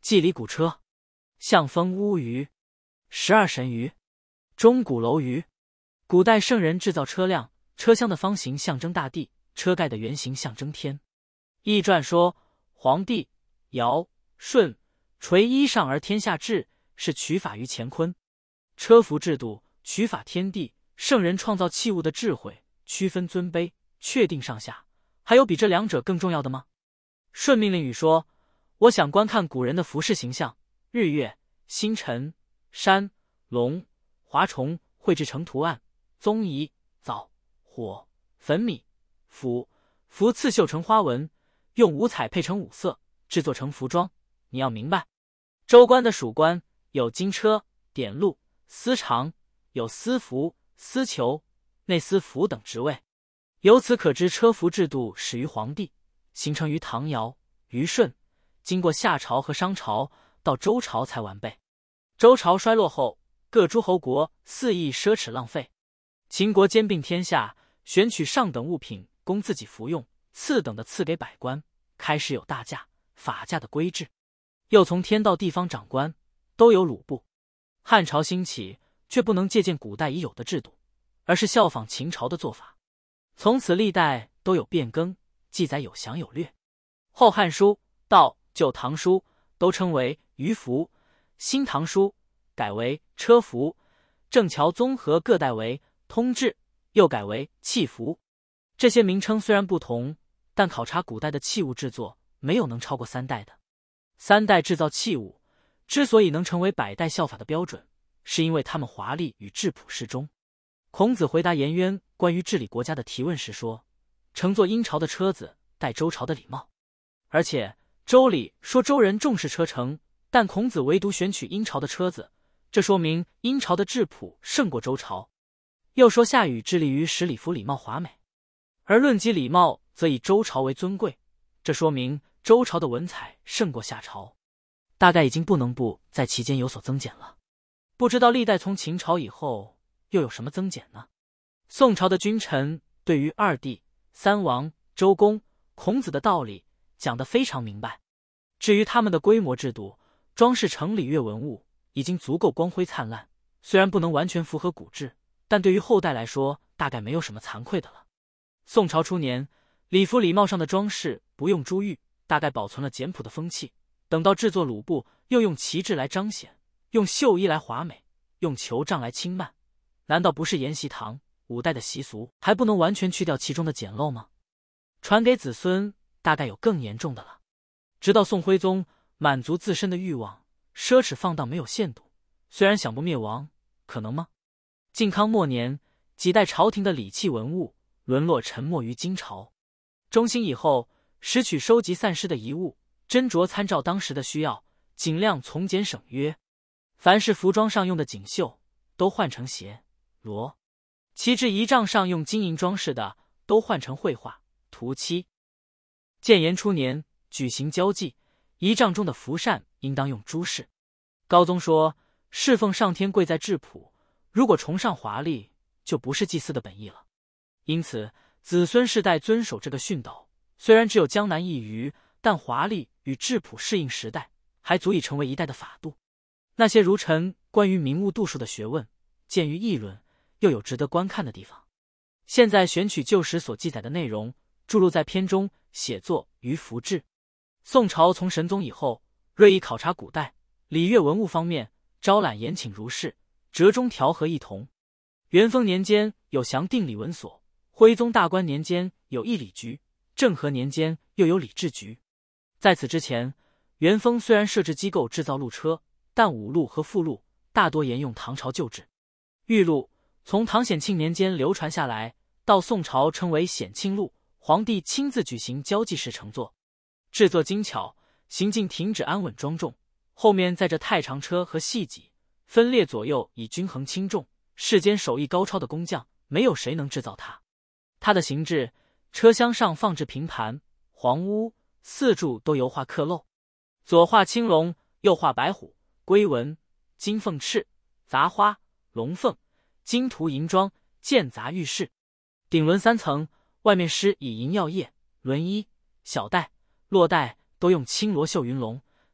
祭礼鼓车，象风乌鱼，12神鱼，钟鼓楼鱼。古代圣人制造车辆，车厢的方形象征大地，车盖的圆形象征天。易传说，黄帝、尧、舜垂衣上而天下治，是取法于乾坤。车服制度取法天地，圣人创造器物的智慧，区分尊卑，确定上下，还有比这两者更重要的吗？舜命令禹说，我想观看古人的服饰形象，日月、星辰、山、龙、华虫绘制成图案，宗仪、枣、火、粉米、符刺绣成花纹，用五彩配成五色，制作成服装。你要明白，州官的属官有金车、典录、司长，有司服、司囚、内司府等职位。由此可知，车服制度始于黄帝，形成于唐尧、虞舜，经过夏朝和商朝，到周朝才完备。周朝衰落后，各诸侯国肆意奢侈浪费。秦国兼并天下，选取上等物品供自己服用，次等的赐给百官，开始有大驾、法驾的规制。又从天到地方长官都有鲁部。汉朝兴起，却不能借鉴古代已有的制度，而是效仿秦朝的做法。从此历代都有变更，记载有详有略。后汉书、道、旧唐书都称为鱼服，新唐书改为车服，正桥综合各代为通制，又改为器服。这些名称虽然不同，但考察古代的器物制作，没有能超过3代的。3代制造器物之所以能成为百代效法的标准，是因为他们华丽与质朴适中。孔子回答颜渊关于治理国家的提问时说，乘坐殷朝的车子戴周朝的礼帽。而且周礼说周人重视车乘，但孔子唯独选取殷朝的车子，这说明殷朝的质朴胜过周朝。又说夏禹致力于使礼服礼帽华美，而论及礼帽则以周朝为尊贵，这说明周朝的文采胜过夏朝，大概已经不能不在其间有所增减了。不知道历代从秦朝以后又有什么增减呢？宋朝的君臣对于二帝、三王、周公、孔子的道理讲得非常明白。至于他们的规模制度、装饰成礼乐文物，已经足够光辉灿烂，虽然不能完全符合古制，但对于后代来说，大概没有什么惭愧的了。宋朝初年，礼服礼帽上的装饰不用珠玉，大概保存了简朴的风气。等到制作鲁布，又用旗帜来彰显，用绣衣来华美，用酋帐来轻慢，难道不是沿袭唐、5代的习俗，还不能完全去掉其中的简陋吗？传给子孙，大概有更严重的了。直到宋徽宗，满足自身的欲望，奢侈放荡没有限度，虽然想不灭亡，可能吗？靖康末年，几代朝廷的礼器文物沦落沉没于金朝。中兴以后，拾取收集散失的遗物，斟酌参照当时的需要，尽量从简省约。凡是服装上用的锦绣，都换成鞋、罗；旗帜仪仗上用金银装饰的，都换成绘画、涂漆。建炎初年举行交际，仪仗中的服扇应当用朱饰。高宗说，侍奉上天贵在质朴，如果崇尚华丽，就不是祭祀的本意了。因此子孙世代遵守这个训导，虽然只有江南一隅，但华丽与质朴适应时代，还足以成为一代的法度。那些儒臣关于名物度数的学问，鉴于议论，又有值得观看的地方。现在选取旧时所记载的内容，注入在篇中，写作于服志。宋朝从神宗以后，锐意考察古代礼乐文物方面，招揽严请儒士，折中调和异同。元丰年间有详定礼文所，徽宗大观年间有议礼局，政和年间又有礼制局。在此之前，元丰虽然设置机构制造路车，但五路和副路大多沿用唐朝旧制。御路从唐显庆年间流传下来，到宋朝称为显庆路，皇帝亲自举行交际时乘坐，制作精巧，行进停止安稳庄重，后面载着太长车和细戟，分列左右以均衡轻重。世间手艺高超的工匠，没有谁能制造它。它的形制，车厢上放置平盘、黄屋，四柱都油画刻镂，左画青龙，右画白虎、龟纹、金凤翅、杂花、龙凤，金涂银装，间杂玉饰。顶轮3层，外面施以银药叶，轮衣、小带、络带都用青罗绣云龙，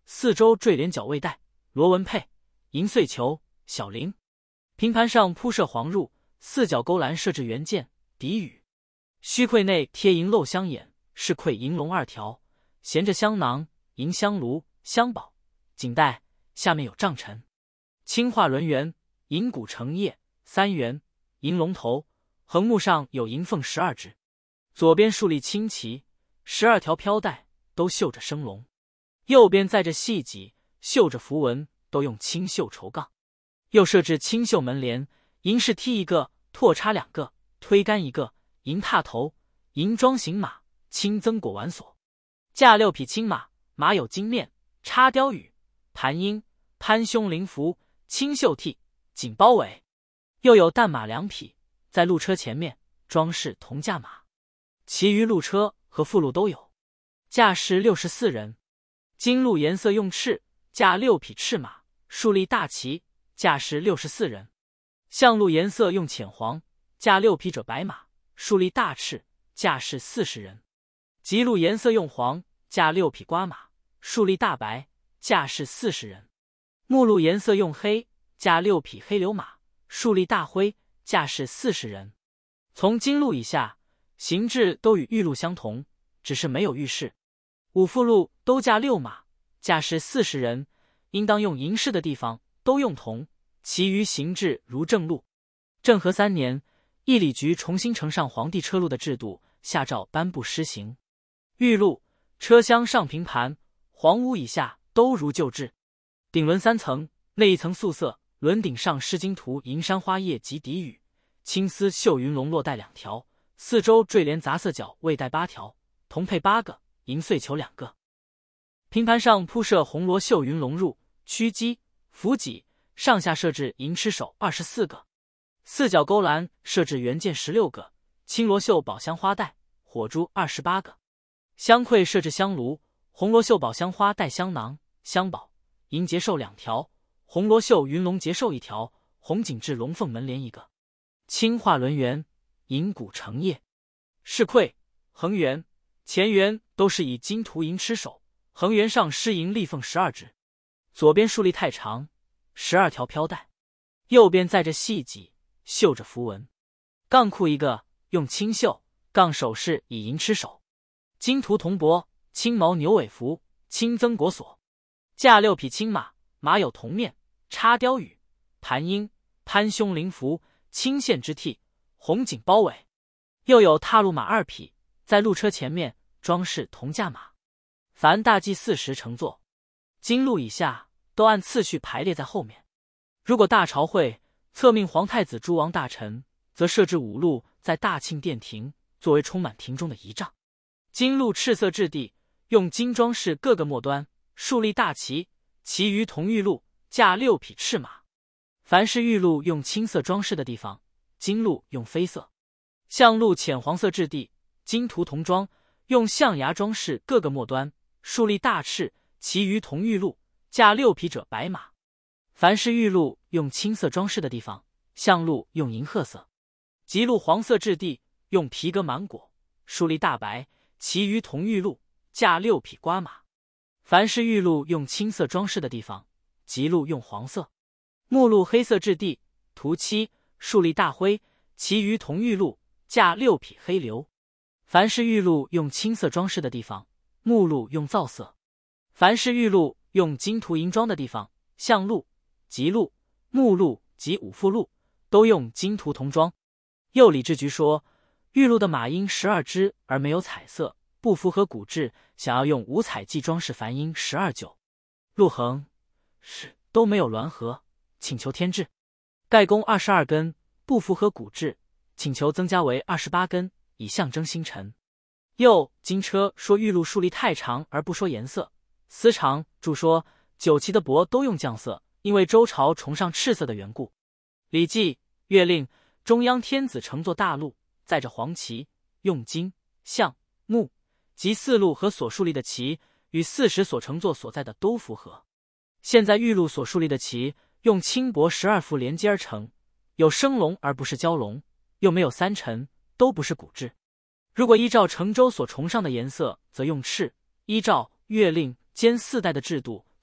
四周坠帘角位带，螺纹佩，银穗球，小翎。平盘上铺设黄褥，四角勾栏设置圆剑、底羽。须柜内贴银漏香眼，饰柜银龙2条，衔着香囊、银香炉、香宝。颈带下面有帐尘。青画轮圆，银骨成叶3圆，银龙头，横木上有银凤12只。左边竖立青旗，12条飘带都绣着生龙。右边载着细戟，绣着符文，都用青绣绸杠。又设置青绣门帘，银饰梯1个，拓插2个，推杆1个，银踏头，银装行马，青增果丸锁。驾6匹青马，马有金面，插雕羽，盘鹰，攀胸翎服，青绣屉，锦包围。又有淡马2匹，在路车前面，装饰铜驾马。其余路车和副路都有。驾驶64人。金鹿颜色用赤，驾6匹赤马，竖立大旗，驾驶64人。象鹿颜色用浅黄，驾6匹者白马，竖立大赤，驾驶40人。吉鹿颜色用黄，驾6匹瓜马，竖立大白，驾驶40人。目鹿颜色用黑，驾6匹黑流马，竖立大灰，驾驶40人。从金鹿以下，形制都与玉鹿相同，只是没有玉饰。五副鹿都驾6马，驾驶40人，应当用银饰的地方都用铜，其余形制如正鹿。政和3年，驿礼局重新承上皇帝车路的制度，下诏颁布施行。玉鹿车厢上平盘，黄屋以下都如旧制。顶轮3层，内1层素色，轮顶上狮金图银山花叶及底羽，青丝绣云龙络带2条，四周坠帘杂色角位带8条，铜佩8个，银穗球2个。平盘上铺设红罗绣云龙褥、曲机、扶戟，上下设置银螭手24个。四角勾栏设置圆剑16个，青罗绣宝香花带、火珠28个。香柜设置香炉，红罗绣宝香花带香囊、香宝，银结寿2条，红罗绣云龙结寿1条，红锦制龙凤门帘1个。青画轮圆，银骨成叶。饰柜横圆、前圆都是以金涂银螭手，横圆上施银立凤12只。左边竖立太长12条飘带，右边载着细戟，绣着符文。杠裤1个，用青绣，杠首饰以银螭手。金涂铜帛，青毛牛尾服，青增果锁。驾6匹青马，马有铜面，插雕羽，盘鹰，攀胸翎服，青线之屉，红锦包围。又有踏路马2匹，在路车前面装饰铜驾马。凡大祭40乘坐，金鹿以下都按次序排列在后面。如果大朝会册命皇太子诸王大臣，则设置5路在大庆殿庭，作为充满庭中的仪仗。金鹿赤色质地，用金装饰各个末端，竖立大旗，其余铜玉鹿，驾6匹赤马。凡是玉鹿用青色装饰的地方，金鹿用绯色。象鹿浅黄色质地，金涂铜装，用象牙装饰各个末端，竖立大翅，其余铜玉鹿，驾6匹者白马。凡是玉鹿用青色装饰的地方，象鹿用银褐色。吉鹿黄色质地，用皮革满果，竖立大白，其余铜玉鹿，驾6匹瓜马。凡是玉鹿用青色装饰的地方，吉鹿用黄色。目鹿黑色质地，涂漆，竖立大灰，其余铜玉鹿，驾6匹黑流。凡是玉鹿用青色装饰的地方，目鹿用皂色。凡是玉鹿用金涂银装的地方，象鹿、吉鹿、目鹿及五副鹿都用金涂铜装。右礼制局说，玉鹿的马鹰12只而没有彩色，不符合古制，想要用五彩记装饰凡鹰12帻。鹿横是都没有鸾合，请求添置。盖弓22根，不符合古制，请求增加为28根，以象征星辰。右金车说玉鹿竖立太长而不说颜色。司长注说9旗的帛都用绛色，因为周朝崇尚赤色的缘故。礼记月令中央天子乘坐大鹿，载着黄旗，用金、象、木及4鹿和所竖立的旗与40所乘坐所在的都符合。现在玉鹿所竖立的旗用轻帛12副连接而成，有生龙而不是蛟龙，又没有3辰，都不是古制。如果依照成周所崇尚的颜色，则用赤；依照月令兼4代的制度，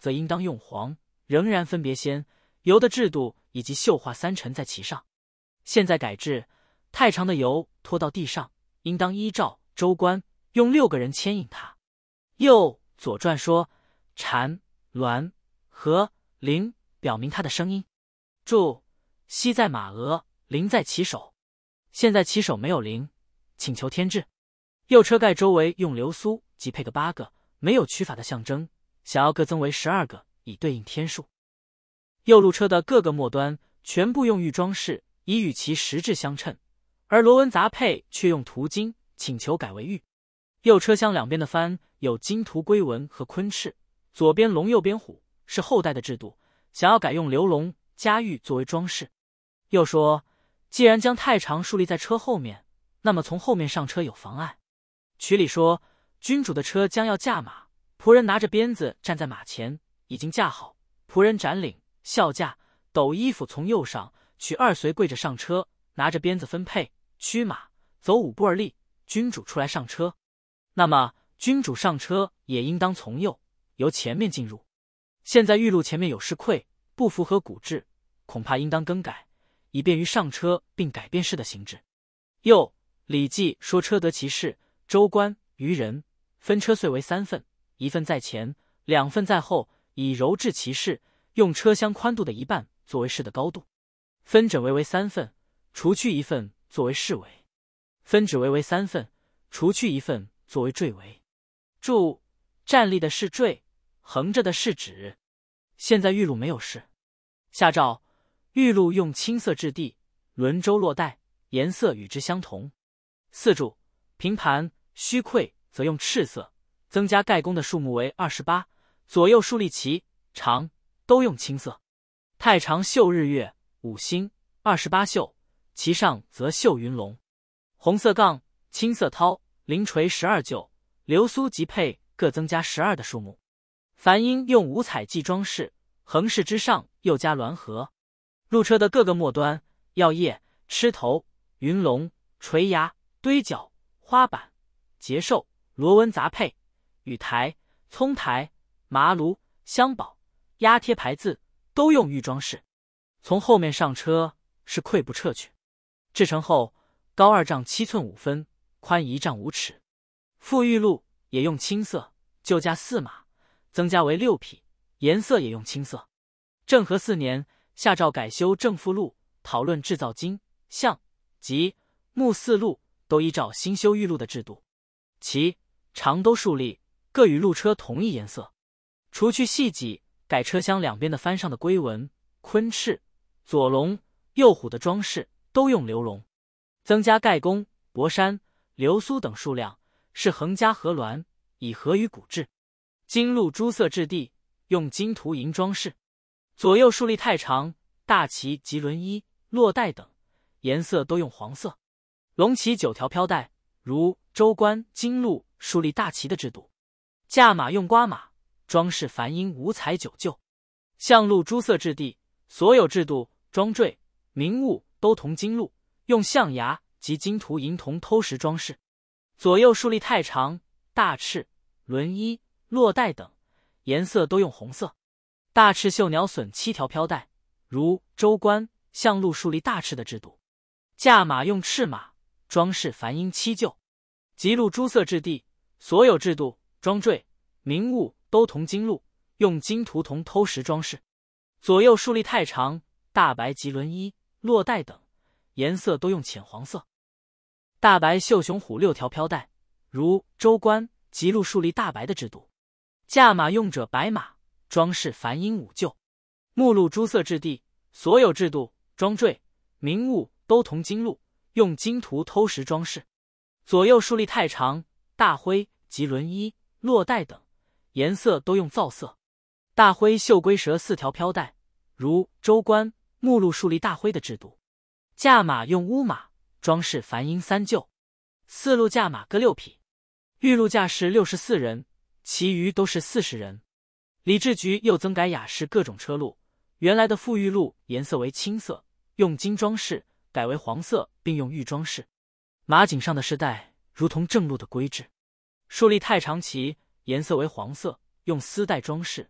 则应当用黄，仍然分别先油的制度以及绣画3层在其上。现在改制，太长的油拖到地上，应当依照州官用6个人牵引它。右左传说蝉、鸾、和、灵，表明它的声音。注：西在马额，灵在其手。现在其手没有灵，请求添置。右车盖周围用流苏即配个8个，没有取法的象征，想要各增为12个，以对应天数。右路车的各个末端全部用玉装饰，以与其实质相称，而螺纹杂配却用涂金，请求改为玉。右车厢两边的帆有金图龟纹和昆翅，左边龙右边虎，是后代的制度，想要改用流龙加玉作为装饰。又说，既然将太常竖立在车后面，那么从后面上车有妨碍。曲里说，君主的车将要驾马，仆人拿着鞭子站在马前，已经架好，仆人展领孝驾，抖衣服从右上，取2随跪着上车，拿着鞭子分配，驱马走5步而立，君主出来上车。那么君主上车也应当从右，由前面进入。现在玉路前面有事溃，不符合古制，恐怕应当更改，以便于上车并改变式的形制。又礼记说车得其事，州官于人，分车遂为3份，1份在前，2份在后，以柔制其事，用车厢宽度的1半作为室的高度。分枕围为3份，除去1份作为室围。分指围为3份，除去1份作为坠围。注：站立的是坠，横着的是指。现在玉路没有饰。下诏：玉路用青色质地，轮舟落带，颜色与之相同。4注：平盘虚溃则用赤色，增加盖弓的数目为28，左右竖立旗长都用青色。太常绣日月5星28绣，其上则绣云龙。红色杠青色绦绫垂12旧，流苏及配各增加12的数目。凡应用5彩记装饰，横饰之上又加鸾盒。路车的各个末端，药叶、螭头、云龙、垂牙、堆角、花板、节兽、螺纹杂配、雨台、葱台、麻炉、香宝、压贴牌字，都用玉装饰。从后面上车是溃不撤去。制成后，高2丈7寸5分，宽1丈5尺。复玉路也用青色，就加4马，增加为6匹，颜色也用青色。政和4年，下诏改修正副路，讨论制造金、象、及木4路，都依照新修玉路的制度，其长都竖立，各与路车同一颜色。除去细脊，改车厢两边的帆上的龟纹、昆翅、左龙、右虎的装饰，都用流龙。增加盖弓、博山、流苏等数量，是横加和鸾，以合于古制。金鹿诸色质地，用金图银装饰。左右竖立太常、大旗及轮衣、落带等，颜色都用黄色。龙旗9条飘带，如州官金鹿竖立大旗的制度。驾马用瓜马，装饰凡应5彩9旧。象鹿诸色质地，所有制度、装坠、名物都同金鹿，用象牙及金图银铜偷石装饰。左右竖立太常、大翅、轮衣、落带等，颜色都用红色。大翅绣鸟隼7条飘带，如州官象鹿竖立大翅的制度。驾马用赤马，装饰凡应7旧。吉鹿诸色质地，所有制度、装坠、名物都同金鹿，用金图铜偷石装饰。左右竖立太常、大白及轮衣、落带等，颜色都用浅黄色。大白绣雄虎6条飘带，如州官吉鹿竖立大白的制度。驾马用者白马，装饰凡应5旧。目录诸色质地，所有制度、装坠、名物都同金鹿，用金图偷石装饰。左右竖立太常、大徽及轮衣、落带等，颜色都用皂色。大徽绣龟蛇4条飘带，如州官目录竖立大徽的制度。驾马用乌马，装饰凡应3旧。4路驾马各6匹。玉路驾驶64人，其余都是40人。礼制局又增改雅士各种车路，原来的富玉路颜色为青色，用金装饰，改为黄色，并用玉装饰。马颈上的饰带如同正路的规制。竖立太常旗，颜色为黄色，用丝带装饰，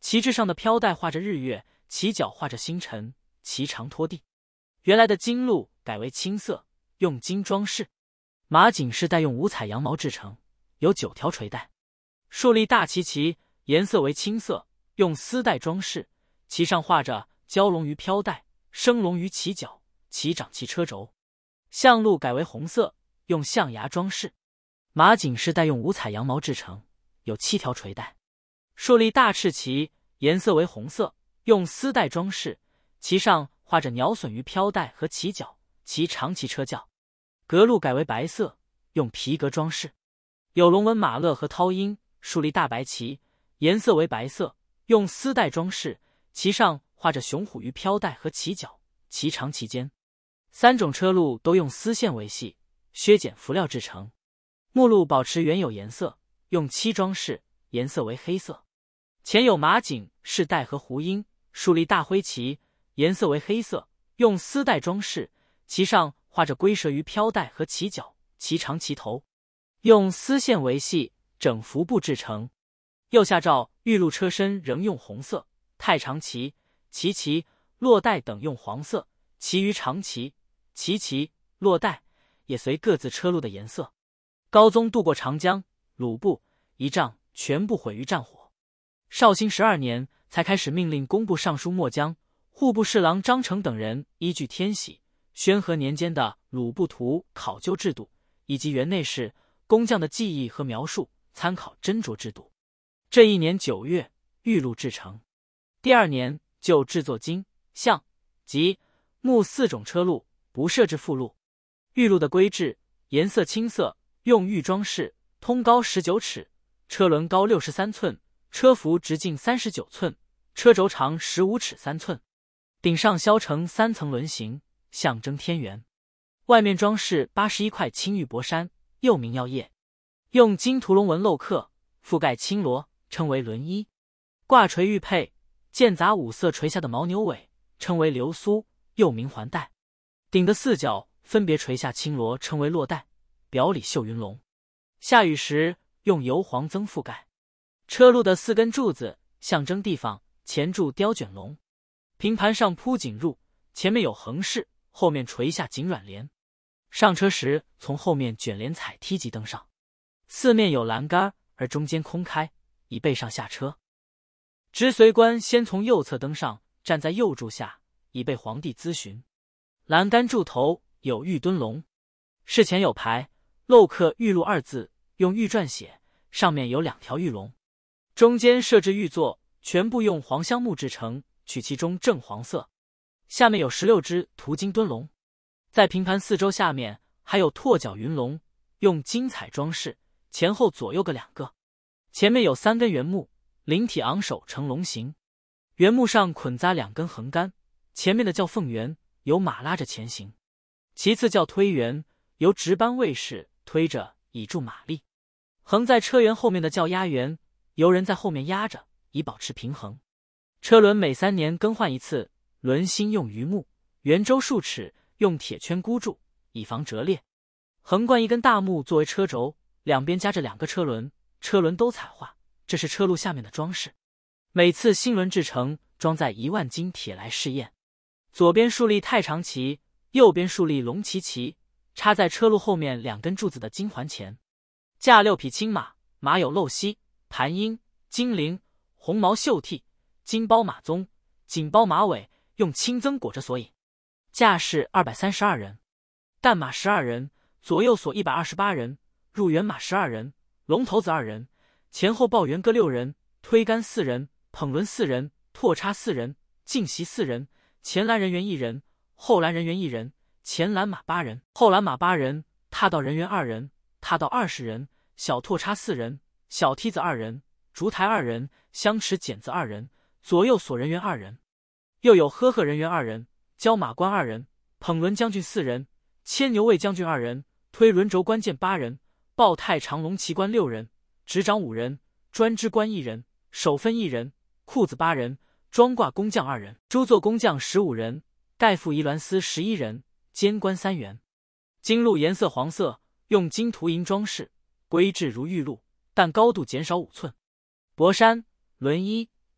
旗帜上的飘带画着日月，旗角画着星辰，旗长拖地。原来的金鹿改为青色，用金装饰。马颈是带用五彩羊毛制成，有9条垂带。竖立大旗，颜色为青色，用丝带装饰，旗上画着蛟龙于飘带，升龙于旗角，旗掌旗车轴。象鹿改为红色，用象牙装饰。马颈是带用五彩羊毛制成，有7条垂带。竖立大赤旗，颜色为红色，用丝带装饰，旗上画着鸟隼于飘带和旗角，旗长旗车轿。革鹿改为白色，用皮革装饰。有龙纹马勒和涛鹰，竖立大白旗，颜色为白色，用丝带装饰，旗上画着雄虎于飘带和旗角，旗长旗尖。3种车鹿都用丝线为系，削减浮料制成。目录保持原有颜色，用漆装饰，颜色为黑色。前有马颈、饰带和胡鹰，竖立大灰旗，颜色为黑色，用丝带装饰，旗上画着龟蛇于飘带和旗角，旗长旗头，用丝线为系，整幅布制成。右下照玉鹿车身仍用红色，太长旗、旗、落带等用黄色，其余长旗、旗、落带也随各自车鹿的颜色。高宗渡过长江，鲁部、仪仗全部毁于战火。绍兴12年才开始命令工部尚书末将、户部侍郎张成等人依据天禧、宣和年间的鲁部图考究制度，以及园内侍、工匠的技艺和描述，参考斟酌制度。这一年9月，玉鹿制成。第2年就制作金、象、吉、木4种车鹿，不设置副鹿。玉鹿的规制颜色青色，用玉装饰，通高19尺，车轮高63寸，车幅直径39寸，车轴长15尺3寸，顶上削成3层轮形，象征天元。外面装饰81块青玉帛衫，又名药叶，用金屠龙纹镂刻，覆盖青罗，称为轮衣。挂垂玉佩，间杂5色垂下的牦牛尾，称为流苏，又名环带。顶的4角分别垂下青罗，称为落带，表里绣云龙。下雨时用油黄增覆盖。车鹿的4根柱子象征地方，前柱雕卷龙，平盘上铺锦褥，前面有横饰，后面垂下锦软帘。上车时从后面卷帘彩梯级登上，四面有栏杆，而中间空开，以备上下车。执随官先从右侧登上，站在右柱下，以备皇帝咨询。栏杆柱头有玉墩龙，事前有牌，镂刻玉鹿2字，用玉篆写，上面有2条玉龙。中间设置玉座，全部用黄香木制成，取其中正黄色。下面有16只涂金墩龙，在平盘4周下面还有拓角云龙，用金彩装饰，前后左右各2个。前面有3根圆木，灵体昂首成龙形，圆木上捆扎2根横杆，前面的叫凤圆，由马拉着前行。其次叫推圆，由值班卫士推着以助马力。横在车辕后面的叫压圆，由人在后面压着，以保持平衡。车轮每3年更换一次，轮心用榆木，圆周数尺，用铁圈箍住，以防折裂。横贯1根大木作为车轴，两边夹着2个车轮，车轮都彩画，这是车鹿下面的装饰。每次新轮制成，装载1万斤铁来试验。左边竖立太长旗，右边竖立龙旗，插在车鹿后面2根柱子的金环前。驾6匹青马，马有漏犀、盘鹰、金铃、红毛绣屉、金包马鬃、锦包马尾，用青增裹着索引。驾驶232人，担马12人，左右所128人，入辕马12人，龙头子2人，前后抱辕各6人，推杆4人，捧轮4人，拓叉4人，进席4人，前拦人员1人，后拦人员1人，前拦马8人，后拦马8人，踏道人员2人，踏道20人，小拓叉4人，小梯子2人，烛台2人，香池剪子2人，左右所人员2人。又有呵呵人员2人，交马官2人，捧轮将军4人，牵牛卫将军2人，推轮轴关键8人，抱太长龙旗官6人，执掌5人，专支官1人，手分1人，裤子8人，装挂工匠2人，诸座工匠15人，盖副仪鸾司11人，监官3员。金鹿颜色黄色，用金涂银装饰，规制如玉鹿，但高度减少5寸。帛衫、轮衣、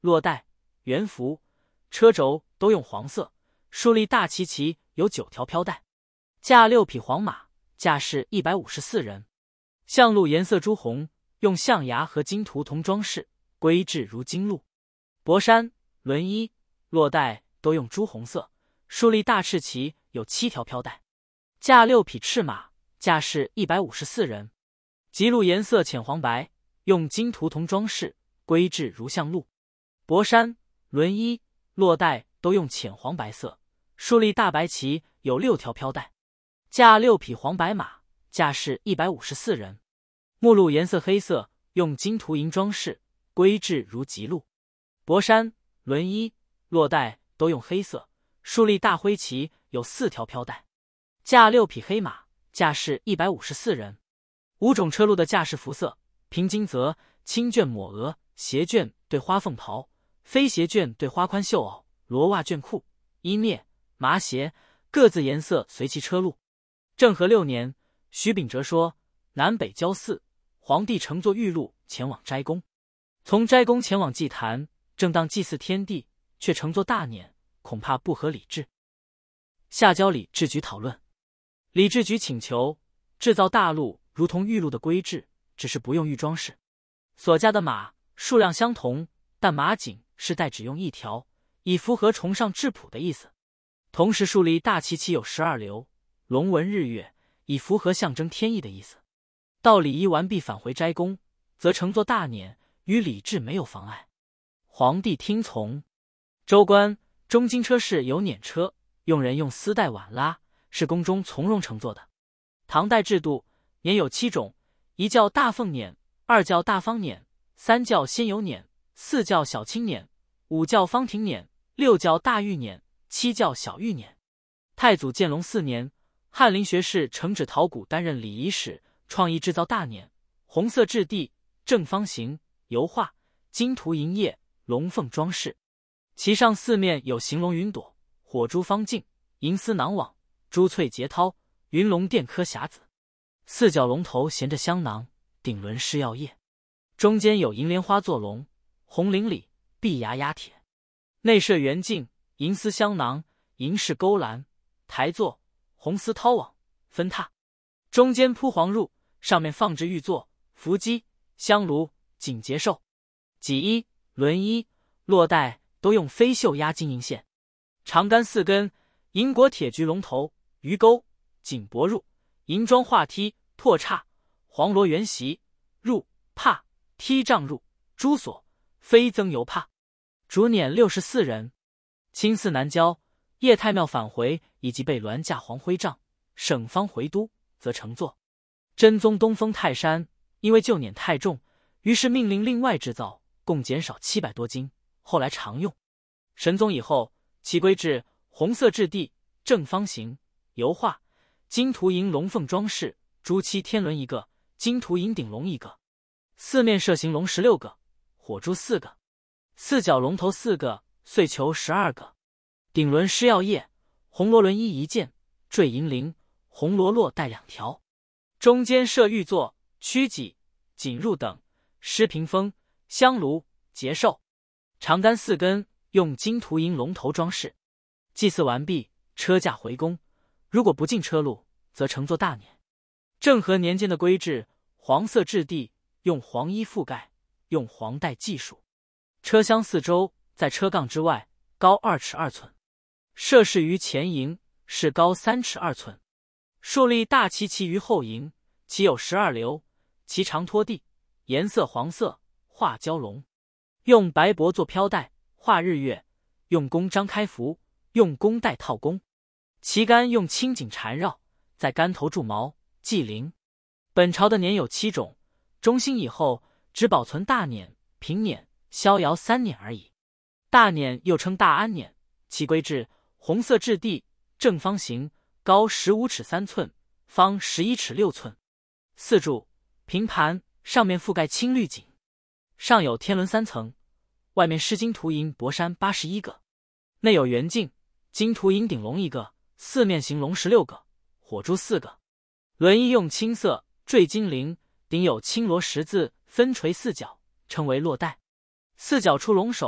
落带、圆幅，车轴都用黄色，竖立大旗旗有9条飘带，驾6匹黄马，驾驶154人。象鹿颜色朱红，用象牙和金图铜装饰，规制如金鹿。帛衫、轮衣、落带都用朱红色，竖立大赤旗有7条飘带，驾6匹赤马，驾驶154人。吉鹿颜色浅黄白，用金图铜装饰，规制如象鹿。帛衫、轮衣、落带都用浅黄白色，竖立大白旗有6条飘带，驾6匹黄白马，驾驶154人。目鹿颜色黑色，用金图银装饰，规制如吉鹿。帛衫、轮衣、落带都用黑色，竖立大灰旗有4条飘带，驾6匹黑马，驾驶154人。5种车路的驾驶服色：平金泽、青绢抹额、斜绢对花凤袍、飞斜绢对花宽绣袄、罗袜绢裤、衣篾、麻鞋，各自颜色随其车路。政和6年，徐秉哲说：南北交4，皇帝乘坐玉鹿前往斋宫，从斋宫前往祭坛，正当祭祀天地，却乘坐大辇，恐怕不合礼制。下交礼制局讨论。礼制局请求制造大鹿如同玉鹿的规制，只是不用玉装饰，所驾的马数量相同，但马颈是带只用1条，以符合崇尚质朴的意思。同时竖立大旗旗有12流，龙纹日月，以符合象征天意的意思。到礼仪完毕返回斋宫，则乘坐大辇，与礼制没有妨碍。皇帝听从。州官、中京车士有辇车，用人用丝带挽拉，是宫中从容乘坐的。唐代制度，辇有7种：1叫大凤辇，2叫大方辇，3叫仙游辇，4叫小青辇，5叫方亭辇，6叫大玉辇，7叫小玉辇。太祖建隆4年，翰林学士程指陶谷担任礼仪使，创意制造大辇，红色质地，正方形，油画，金图银叶，龙凤装饰。其上4面有行龙云朵、火珠方镜、银丝囊网、珠翠节涛、云龙钿刻匣子。4角龙头衔着香囊，顶轮施药叶，中间有银莲花座龙，红翎里，碧牙压铁。内设圆镜、银丝香囊、银饰勾栏、台座、红丝绦网、分榻。中间铺黄褥，上面放置玉座、伏击、香炉、锦节兽。戟衣、轮衣、落带都用飞绣压金银线。长杆4根，银果铁菊龙头、鱼钩、锦帛褥、银装画梯、拓叉、黄罗圆席、褥、帕、梯帐褥、珠锁、飞增油帕。主辇64人。清寺南郊、叶太庙返回，以及被銮驾黄徽帐，省方回都，则乘坐。真宗东封泰山，因为旧辇太重，于是命令另外制造，共减少700多斤，后来常用。神宗以后，其规制红色质地，正方形，油画，金图银龙凤装饰，朱漆天轮1个，金图银顶龙1个，4面设行龙16个，火珠4个，4角龙头4个，碎球12个，顶轮施药叶，红罗轮衣1件，坠银铃，红罗络带2条。中间设玉座、曲脊、锦褥等，施屏风、香炉、节兽。长杆4根，用金图银龙头装饰。祭祀完毕，车驾回宫，如果不进车路，则乘坐大辇。政和年间的规制，黄色质地，用黄衣覆盖，用黄带系数。车厢4周在车杠之外，高2尺2寸。设饰于前营，是高3尺2寸。竖立大旗旗于后营，其有12流，其长拖地，颜色黄色，画蛟龙，用白帛做飘带，画日月，用弓张开符，用弓带套弓。旗杆用青锦缠绕，在杆头铸毛，系铃。本朝的辇有7种，中兴以后只保存大辇、平辇、逍遥3辇而已。大辇又称大安辇，其规制红色质地，正方形，高15尺3寸，方11尺6寸。4柱平盘，上面覆盖青绿锦，上有天轮3层，外面施金图银帛衫81个，内有圆镜，金图银顶龙1个，4面行龙16个，火珠4个。轮衣用青色坠金铃，顶有青罗10字分垂4角，称为落带。4角出龙首，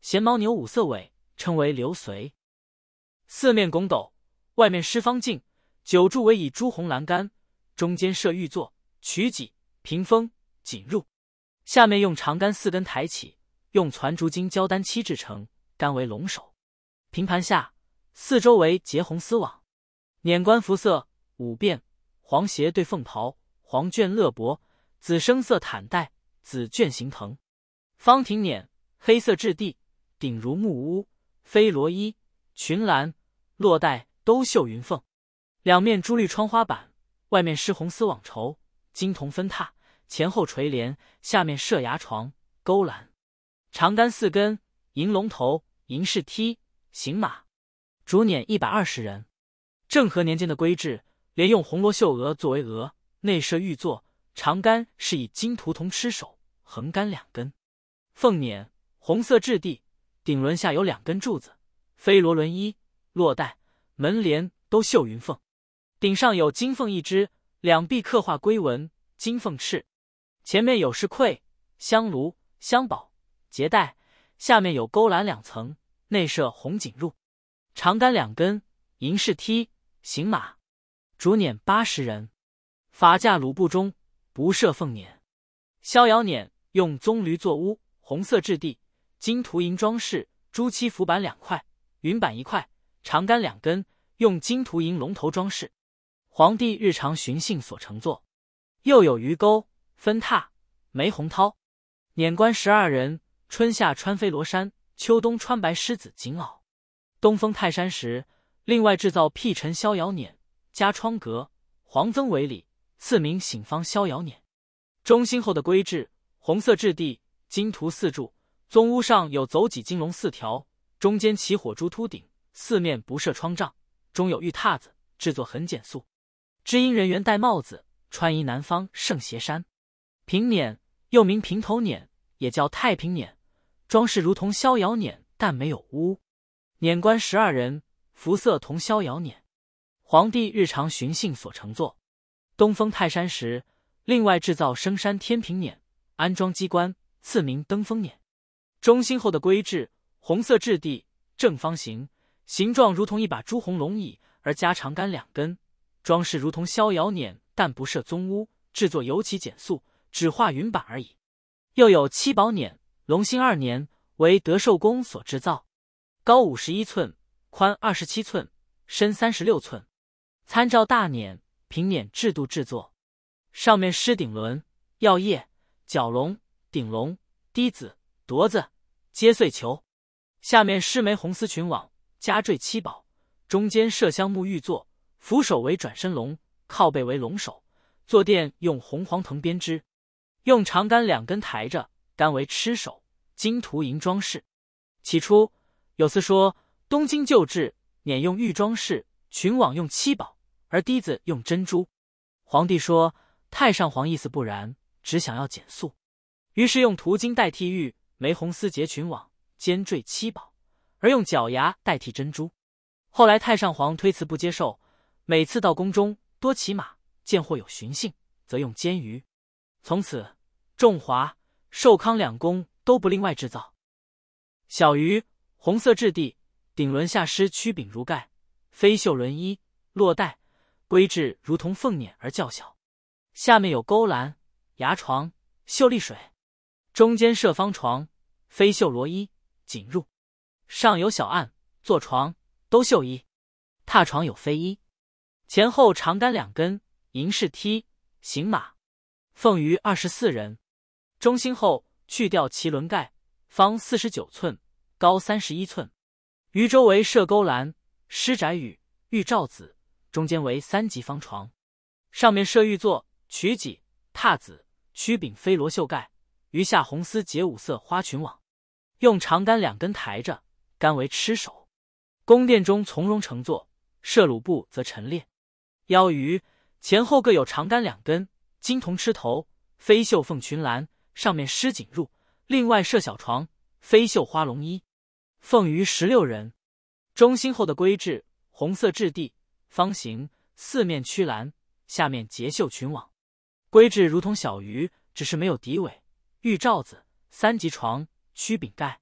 衔牦牛五色尾，称为流绥。四面拱斗，外面施方镜，九柱围以朱红栏杆，中间设玉座、曲脊、屏风、锦褥，下面用长杆4根抬起，用攒竹金胶丹漆制成，杆为龙首。平盘下，四周围结红丝网。辇冠服色五变：黄鞋对凤袍，黄绢勒帛，紫生色毯带，紫绢行藤。方亭辇，黑色质地，顶如木屋，飞罗衣，裙栏、落带都绣云凤。两面朱绿窗花板，外面施红丝网绸，金铜分榻，前后垂帘，下面设牙床、勾栏。长杆4根，银龙头，银饰梯，行马。主辇120人。政和年间的规制，连用红罗绣额作为额，内设玉座，长杆是以金图铜螭首，横杆2根。凤辇，红色质地，顶轮下有2根柱子，飞罗轮衣，落带、门帘都绣云凤，顶上有金凤1只，两壁刻画龟纹，金凤翅。前面有饰柜、香炉、香宝、结带，下面有勾栏2层，内设红锦褥。长杆2根，银饰梯，行马。主辇80人。法驾鲁布中，不设凤辇。逍遥辇，用棕榈做屋，红色质地，金图银装饰，朱漆浮板2块，云板1块，长杆2根，用金图银龙头装饰。皇帝日常巡幸所乘坐。又有鱼钩、分榻、梅红绦。辇冠12人，春夏穿飞罗衫，秋冬穿白狮子锦袄。东封泰山时，另外制造辟尘逍遥辇，加窗格，黄增为礼，赐名醒方逍遥辇。中兴后的规制，红色质地，金图4柱，宗屋上有走脊金龙4条，中间起火珠凸顶，四面不设窗帐，中有玉榻子，制作很简素。知音人员戴帽子，穿衣南方圣斜衫。平辇，又名平头辇，也叫太平辇，装饰如同逍遥辇，但没有屋。辇冠12人，服色同逍遥辇。皇帝日常巡幸所乘坐。东封泰山时，另外制造升山天平辇，安装机关，赐名登封辇。中兴后的规制，红色质地，正方形，形状如同一把朱红龙椅，而加长杆2根，装饰如同逍遥辇，但不设宗屋，制作尤其简素，只画云板而已。又有七宝辇，隆兴2年，为德寿宫所制造，高51寸，宽27寸，深36寸。参照大辇、平辇制度制作。上面施顶轮、药叶、角龙、顶龙、滴子、铎子、接穗球，下面施枚红丝裙网，加缀七宝，中间设香木玉座，扶手为转身龙，靠背为龙首，坐垫用红黄藤编织，用长杆2根抬着，杆为螭首，金图银装饰。起初有司说东京旧制，辇用玉装饰，裙网用七宝，而滴子用珍珠。皇帝说太上皇意思不然，只想要简素，于是用涂金代替玉，玫红丝结裙网，尖缀七宝，而用角牙代替珍珠。后来太上皇推辞不接受，每次到宫中多骑马，见或有巡幸，则用监鱼。从此重华、寿康2宫都不另外制造。小鱼，红色质地，顶轮下施曲柄如盖，飞绣轮衣，落带，规制如同凤辇而较小。下面有勾栏、牙床、绣丽水，中间设方床，飞绣罗衣、锦褥，上有小案，坐床都绣衣，榻床有飞衣。前后长杆2根，银饰梯，行马。凤鱼24人。中兴后去掉麒轮盖，方49寸，高31寸。鱼周围设勾栏，施宅宇、玉罩子，中间为3级方床，上面设玉座、曲脊、榻子，曲柄飞罗绣盖，余下红丝结5色花裙网，用长杆2根抬着，杆为螭首。宫殿中从容乘坐，设鲁布则陈列。腰鱼前后各有长杆2根，金铜螭头，飞绣凤裙栏，上面施锦褥，另外设小床，飞绣花龙衣。凤鱼16人。中兴后的规制，红色质地，方形，四面曲栏，下面结绣裙网，规制如同小鱼，只是没有底尾，玉罩子，3级床，曲柄盖，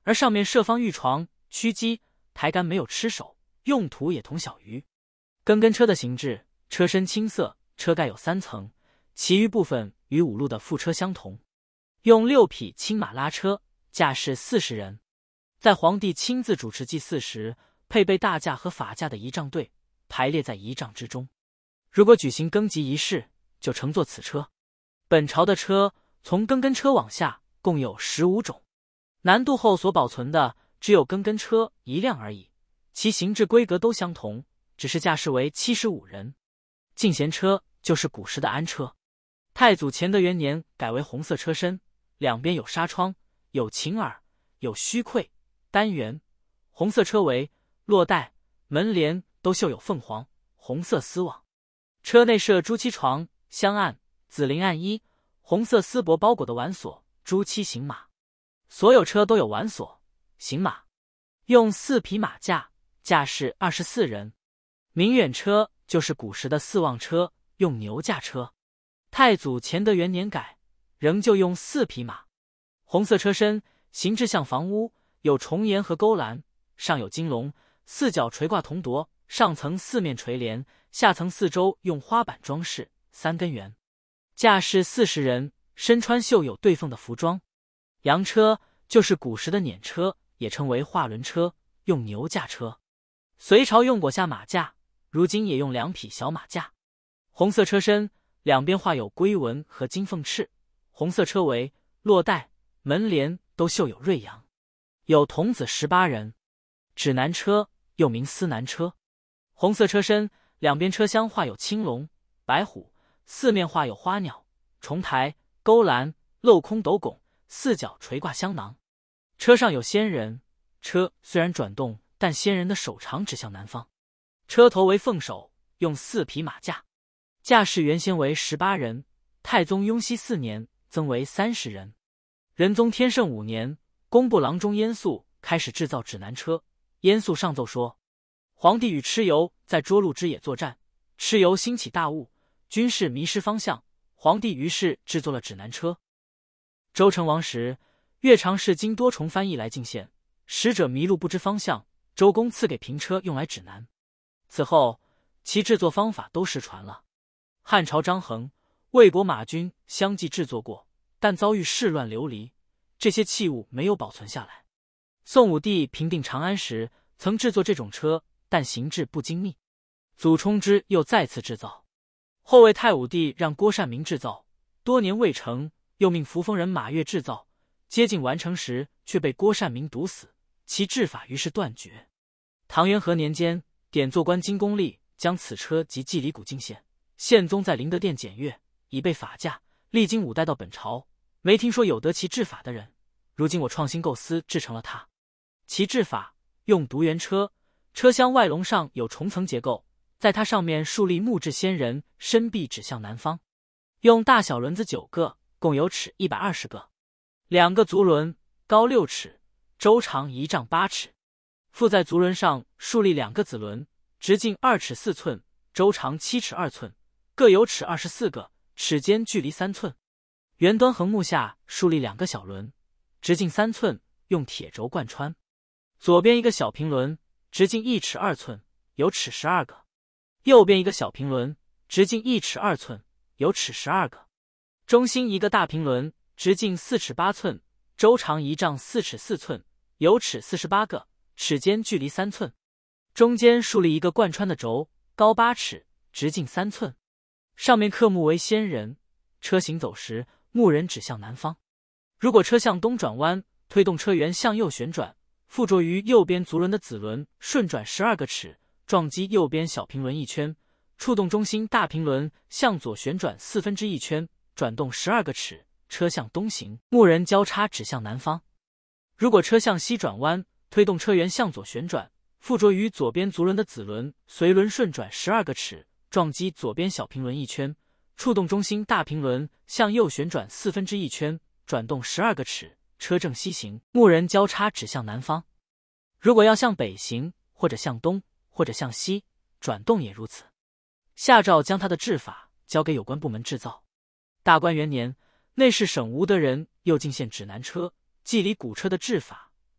而上面设方玉床、曲机、台杆，没有吃手，用途也同小于跟车的形制。车身青色，车盖有3层，其余部分与5路的副车相同。用6匹青马拉车，驾驶40人。在皇帝亲自主持祭祀时，配备大驾和法驾的仪仗队，排列在仪仗之中。如果举行更级仪式，就乘坐此车。本朝的车从跟车往下共有15种，南渡后所保存的只有跟车1辆而已，其形制规格都相同，只是驾驶为75人。进贤车就是古时的安车。太祖乾德元年改为红色车身，两边有纱窗，有擎耳，有虚柜、单元。红色车围、落带、门帘都绣有凤凰、红色丝网。车内设朱漆床、香案、紫绫案衣，红色丝帛包裹的挽锁、朱漆行马。所有车都有挽锁、行马。用4匹马驾，驾驶24人。明远车就是古时的4望车，用牛驾车。太祖乾德元年改，仍旧用4匹马。红色车身形制像房屋，有重檐和勾栏，上有金龙，4角垂挂铜铎，上层4面垂帘，下层4周用花板装饰，3根圆。驾驶40人，身穿绣有对凤的服装。羊车就是古时的辇车，也称为画轮车，用牛驾车。隋朝用过下马驾，如今也用2匹小马驾。红色车身两边画有龟纹和金凤翅，红色车围、落带、门帘都绣有瑞阳。有童子18人。指南车又名司南车。红色车身两边车厢画有青龙、白虎，4面画有花鸟、重台、勾栏、镂空斗拱，4角垂挂香囊。车上有仙人，车虽然转动，但仙人的手长指向南方。车头为凤首，用4匹马驾。驾驶原先为18人，太宗雍熙4年增为30人。仁宗天圣5年，工部郎中燕肃开始制造指南车。燕肃上奏说，皇帝与蚩尤在涿鹿之野作战，蚩尤兴起大雾，军士迷失方向，皇帝于是制作了指南车。周成王时，越常侍经多重翻译来进献，使者迷路不知方向，周公赐给平车用来指南。此后其制作方法都失传了。汉朝张衡、魏国马均相继制作过，但遭遇世乱流离，这些器物没有保存下来。宋武帝平定长安时曾制作这种车，但形制不精密。祖冲之又再次制造，后为太武帝让郭善明制造，多年未成，又命扶风人马越制造，接近完成时却被郭善明毒死，其制法于是断绝。唐元和年间，典座官金公立将此车及祭礼鼓进献，宪宗在灵德殿检阅，已被法驾，历经5代到本朝，没听说有得其制法的人。如今我创新构思，制成了它。其制法用独圆车，车厢外笼上有重层结构，在它上面竖立木质仙人，身臂指向南方。用大小轮子9个，共有尺120个。2个足轮，高6尺，周长1丈8尺。附在足轮上竖立2个子轮，直径2尺4寸，周长7尺2寸，各有尺24个，齿间距离3寸。圆端横木下竖立2个小轮，直径3寸，用铁轴贯穿。左边一个小平轮，直径1尺2寸，有尺12个；右边一个小平轮，直径1尺2寸，有尺12个。中心一个大平轮，直径4尺8寸，周长1丈4尺4寸，有尺48个，齿间距离3寸。中间竖立一个贯穿的轴，高8尺，直径3寸。上面刻木为仙人，车行走时，木人指向南方。如果车向东转弯，推动车辕向右旋转，附着于右边足轮的子轮顺转12个齿，撞击右边小平轮1圈，触动中心大平轮向左旋转1/4圈，转动12个齿，车向东行，木人交叉指向南方。如果车向西转弯，推动车辕向左旋转，附着于左边足轮的子轮随轮顺转12个齿，撞击左边小平轮1圈，触动中心大平轮向右旋转1/4圈，转动12个齿，车正西行，木人交叉指向南方。如果要向北行，或者向东，或者向西，转动也如此。下诏将他的制法交给有关部门制造。大观元年，内侍省吴德仁又进献指南车、祭礼鼓车的制法，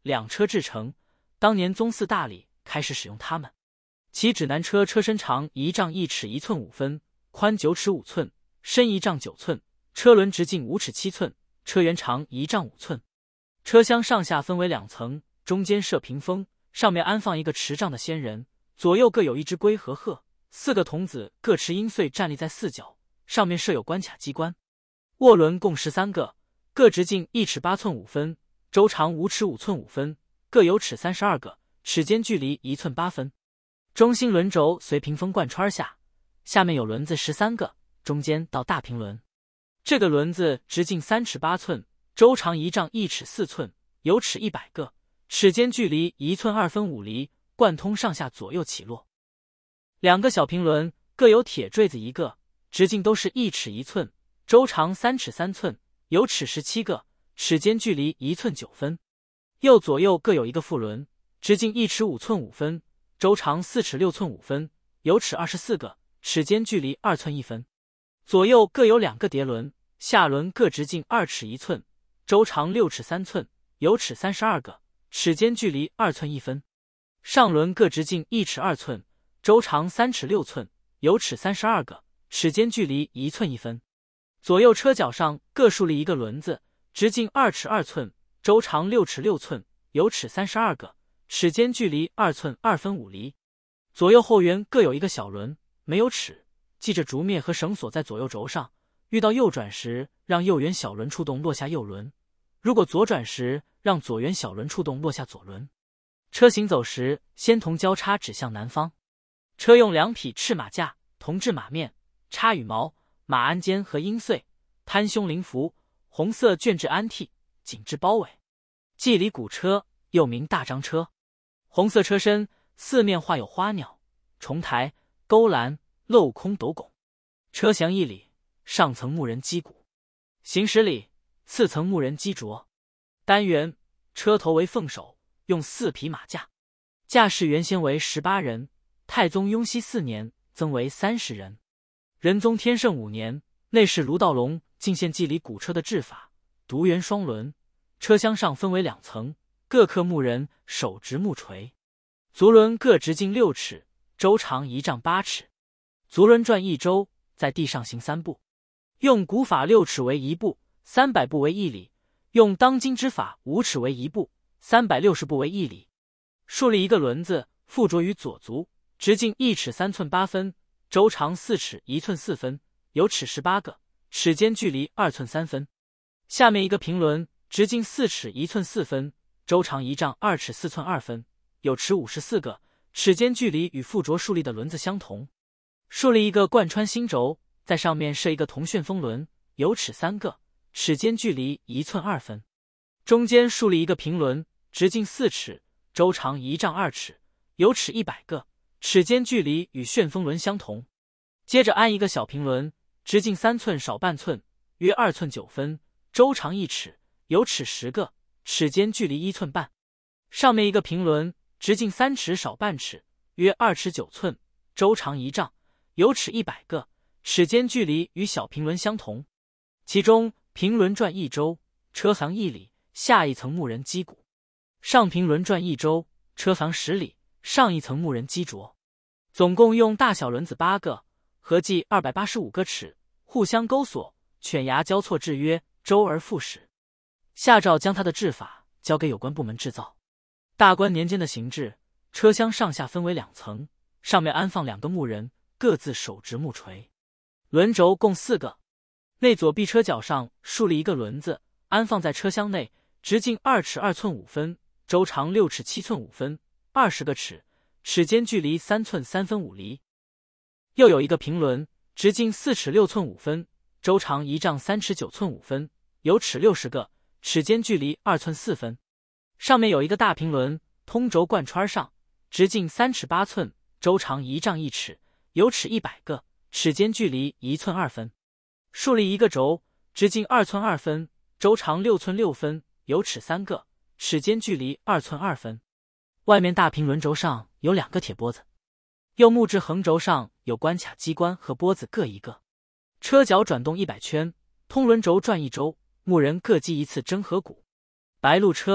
两车制成，当年宗嗣大礼开始使用它们。其指南车车身长1丈1尺1寸5分，宽9尺5寸，深1丈9寸，车轮直径5尺7寸，车辕长1丈5寸。车厢上下分为2层，中间设屏风，上面安放一个持杖的仙人，左右各有一只龟和鹤，4个童子各持阴穗站立在4角，上面设有关卡机关。涡轮共13个，各直径1尺8寸5分，周长5尺5寸5分，各有齿32个，齿间距离1寸8分。中心轮轴随屏风贯穿下，下面有轮子13个，中间到大平轮。这个轮子直径3尺8寸，周长1丈1尺4寸，有齿100个，齿间距离1寸2分5厘，贯通上下左右起落。2个小平轮各有铁坠子1个，直径都是1尺1寸，周长3尺3寸，有齿17个，齿间距离1寸9分。右左右各有一个副轮，直径1尺5寸5分，周长4尺6寸5分，有齿24个，齿间距离2寸1分。左右各有2个碟轮，下轮各直径2尺1寸，周长6尺3寸，有齿32个，齿间距离2寸1分。上轮各直径1尺2寸，周长3尺6寸，有齿32个，齿间距离1寸1分。左右车脚上各竖立一个轮子，直径2尺2寸，周长6尺6寸，有齿32个，齿间距离2寸2分5厘。左右后缘各有一个小轮，没有齿，系着竹篾和绳索在左右轴上，遇到右转时让右圆小轮触动落下右轮，如果左转时让左圆小轮触动落下左轮。车行走时先同交叉指向南方。车用2匹赤马架，铜制马面，插羽毛、马鞍尖和鹰穗，摊胸灵符，红色绢制鞍屉，紧致包围。祭礼鼓车又名大张车，红色车身四面画有花鸟、重台、勾栏、镂空斗拱。车厢一里，上层木人击鼓；行驶里，次层木人击啄。单元车头为凤首，用4匹马架，驾驶原先为18人，太宗雍熙4年增为30人。仁宗天圣5年，内侍卢道隆进献祭礼鼓车的制法，独圆双轮，车厢上分为2层，各刻木人手执木锤。足轮各直径6尺，周长1丈8尺。足轮转1周，在地上行3步。用古法6尺为1步，300步为1里；用当今之法5尺为1步，360步为1里。竖立一个轮子，附着于左足，直径1尺3寸8分，周长4尺1寸4分，有齿18个，齿间距离2寸3分。下面一个平轮，直径4尺1寸4分，周长1丈2尺4寸2分，有齿54个，齿间距离与附着竖立的轮子相同。竖立一个贯穿心轴，在上面设一个铜旋风轮，有齿3个，齿间距离1寸2分。中间竖立一个平轮，直径4尺，周长1丈2尺，有齿100个，齿间距离与旋风轮相同。接着安一个小平轮，直径3寸少半寸，约2寸9分，周长1尺，有齿10个，齿间距离1寸半。上面一个平轮，直径3尺少半尺，约2尺9寸，周长1丈，有齿100个，齿间距离与小平轮相同。其中平轮转1周，车房1里，下一层木人击鼓；上平轮转1周，车房10里，上一层木人击啄。总共用大小轮子8个，合计285个齿，互相勾锁，犬牙交错制约，周而复始。下诏将他的制法交给有关部门制造。大观年间的行制，车厢上下分为2层，上面安放2个木人，各自手执木锤。轮轴共4个，内左臂车脚上竖立一个轮子，安放在车厢内，直径2尺2寸5分，周长6尺7寸5分，20个齿，齿间距离3寸3分5厘。又有一个平轮，直径4尺6寸5分，周长1丈3尺9寸5分，有齿60个，齿间距离2寸4分。上面有一个大平轮，通轴贯穿上，直径3尺8寸，周长1丈1尺，有齿100个，齿间距离1寸2分。竖立一个轴，直径2寸2分，周长6寸6分，有齿3个，齿间距离2寸2分。外面大平轮轴上有2个铁拨子，右木质横轴上有关卡机关和拨子各一个。车脚转动100圈，通轮轴转1周，木人各击一次真和鼓。白鹿车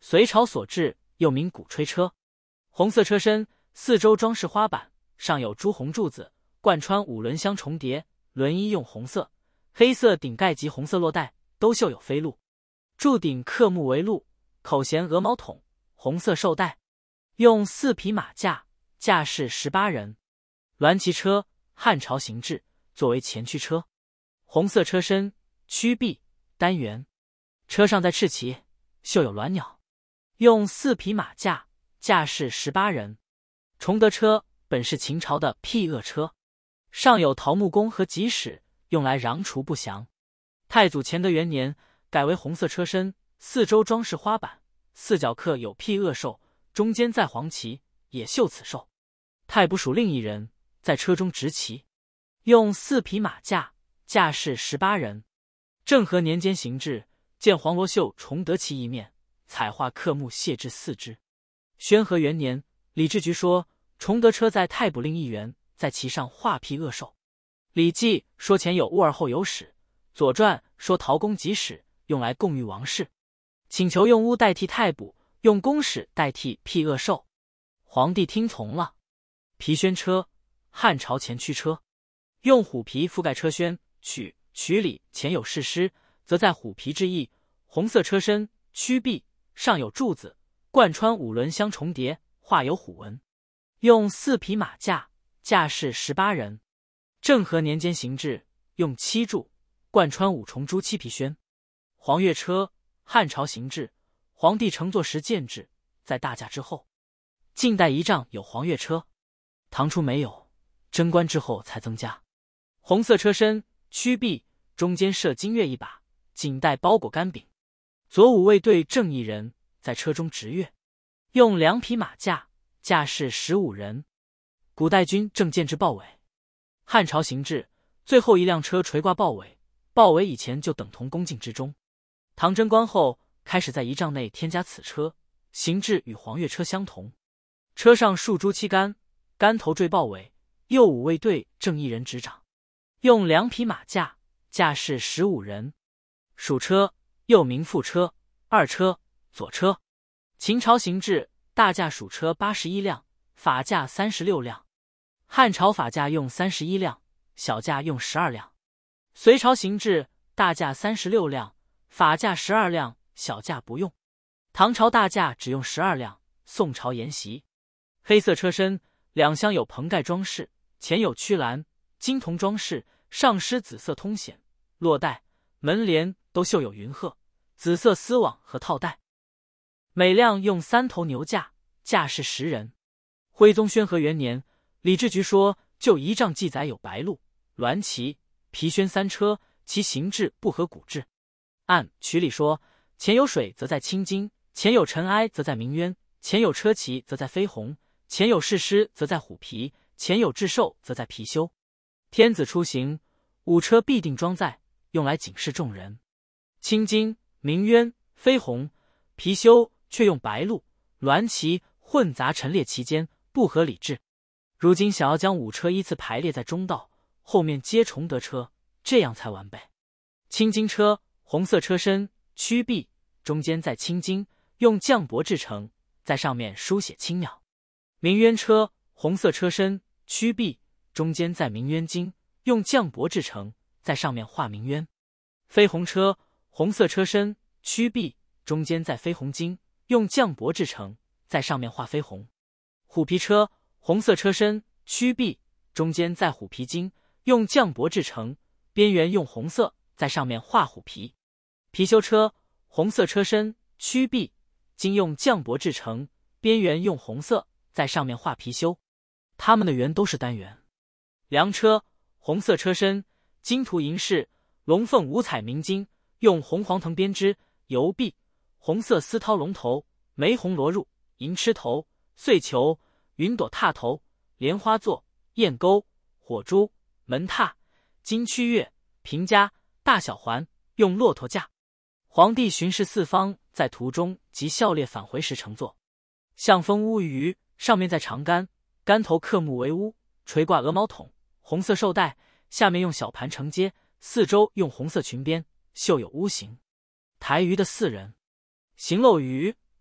隋朝所制，又名鼓吹车。红色车身，四周装饰花板，上有朱红柱子，贯穿5轮相重叠，轮衣用红色、黑色顶盖及红色落带，都绣有飞鹿。柱顶刻木为鹿，口衔鹅毛筒，红色绶带，用4匹马驾，驾驶18人。鸾骑车，汉朝形制，作为前驱车。红色车身，曲臂，单元，车上在赤旗，绣有鸾鸟，用4匹马驾，驾驶18人。崇德车本是秦朝的辟恶车，上有桃木弓和戟矢，用来攘除不祥。太祖乾德元年改为红色车身，四周装饰花板，四角刻有辟恶兽，中间载黄旗，也绣此兽。太卜署另一人在车中执旗，用4匹马驾，驾驶18人。政和年间行制，见黄罗绣崇德旗一面，彩画刻木谢至4只。宣和元年，礼制局说崇德车在太卜令一员，在其上画辟恶兽。礼记说前有乌尔后有史，左传说陶公及史，用来供御王室，请求用乌代替太卜，用公史代替辟恶兽。皇帝听从了。皮宣车，汉朝前驱车，用虎皮覆盖车宣，曲里前有誓师，则在虎皮之意。红色车身，曲臂，上有柱子，贯穿5轮相重叠，画有虎纹，用4匹马驾，驾驶18人。政和年间行制，用7柱，贯穿5重朱漆皮宣。黄钺车，汉朝行制，皇帝乘坐时建制，在大驾之后。近代仪仗有黄钺车，唐初没有，贞观之后才增加。红色车身，曲臂，中间设金钺一把，颈带包裹干饼。左武卫队正一人在车中执乐，用2匹马驾，驾驶15人。古代军正建制豹尾，汉朝行制，最后一辆车垂挂豹尾，豹尾以前就等同宫禁之中。唐贞观后开始在仪仗内添加此车，行制与黄钺车相同。车上竖朱漆杆，杆头坠豹尾，右武卫队正一人执掌，用2匹马驾，驾驶15人。属车，又名副车、二车、左车。秦朝行制，大驾属车81辆，法驾36辆。汉朝法驾用31辆，小驾用12辆。隋朝行制，大驾36辆，法驾12辆，小驾不用。唐朝大驾只用12辆，宋朝沿袭。黑色车身，两厢有棚盖装饰，前有曲栏，金铜装饰，上施紫色通显，落带、门帘都绣有云鹤、紫色丝网和套带。每辆用3头牛驾，驾驶10人。徽宗宣和元年，礼制局说就仪仗记载有白鹿、鸾旗、皮宣3车，其形制不合古制。按曲里说，前有水则在青金，前有尘埃则在明渊，前有车旗则在飞鸿，前有誓师则在虎皮，前有雉兽则在貔貅。天子出行，5车必定装载，用来警示众人。青金、明渊、飞鸿、貔貅却用白鹿、鸾旗混杂陈列其间，不合礼制。如今想要将5车依次排列在中道，后面接崇德车，这样才完备。青金车，红色车身，曲臂，中间在青金，用绛帛制成，在上面书写青鸟。明渊车，红色车身，曲臂，中间在明渊金，用绛帛制成，在上面画明渊。飞鸿车，红色车身，曲臂，中间在飞鸿金，用绛帛制成，在上面画飞鸿。虎皮车，红色车身，曲臂，中间在虎皮金，用绛帛制成，边缘用红色，在上面画虎皮。貔貅车，红色车身，曲臂，金用绛帛制成，边缘用红色，在上面画貔貅。它们的圆都是单圆。梁车，红色车身，金涂银饰，龙凤五彩明金，用红黄藤编织，油壁，红色丝绦龙头，玫红罗入，银螭头，穗球，云朵踏头，莲花座，燕钩，火珠，门踏，金曲月，平枷，大小环，用骆驼驾。皇帝巡视四方，在途中及校列返回时乘坐。象峰乌鱼，上面在长杆，杆头刻木为乌，垂挂鹅毛筒，红色绶带，下面用小盘承接，四周用红色裙边，绣有乌形。台鱼的4人。行漏鱼，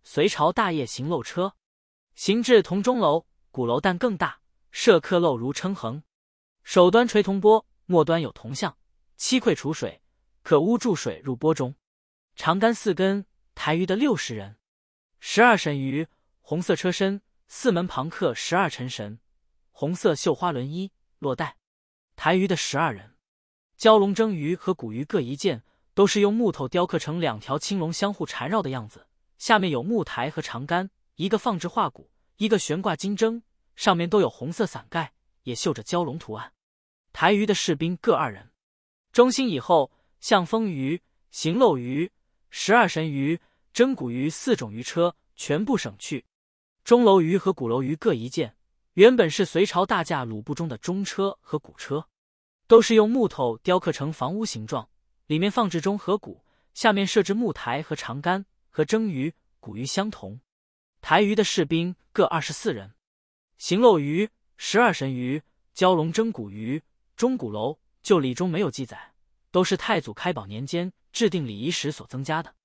隋朝大业行漏车，形制同钟楼、鼓楼，但更大，设刻漏如称横，首端垂铜钵，末端有铜像，七溃储水，可污注水入钵中。长杆4根，台鱼的60人。12神鱼，红色车身，四门旁刻12辰神，红色绣花轮衣，落带。台鱼的12人。蛟龙蒸鱼和古鱼各一件，都是用木头雕刻成2条青龙相互缠绕的样子，下面有木台和长杆，一个放置画骨，一个悬挂金针，上面都有红色伞盖，也绣着蛟龙图案。台鱼的士兵各2人。中兴以后，象风鱼、行漏鱼、12神鱼、真骨鱼4种鱼车全部省去，钟楼鱼和鼓楼鱼各一件，原本是隋朝大驾鲁布中的钟车和鼓车，都是用木头雕刻成房屋形状，里面放置钟和鼓，下面设置木台和长杆，和蒸鱼、鼓鱼相同。台鱼的士兵各24人。行漏鱼、12神鱼、蛟龙蒸鼓鱼、钟鼓楼，就礼中没有记载，都是太祖开宝年间制定礼仪时所增加的。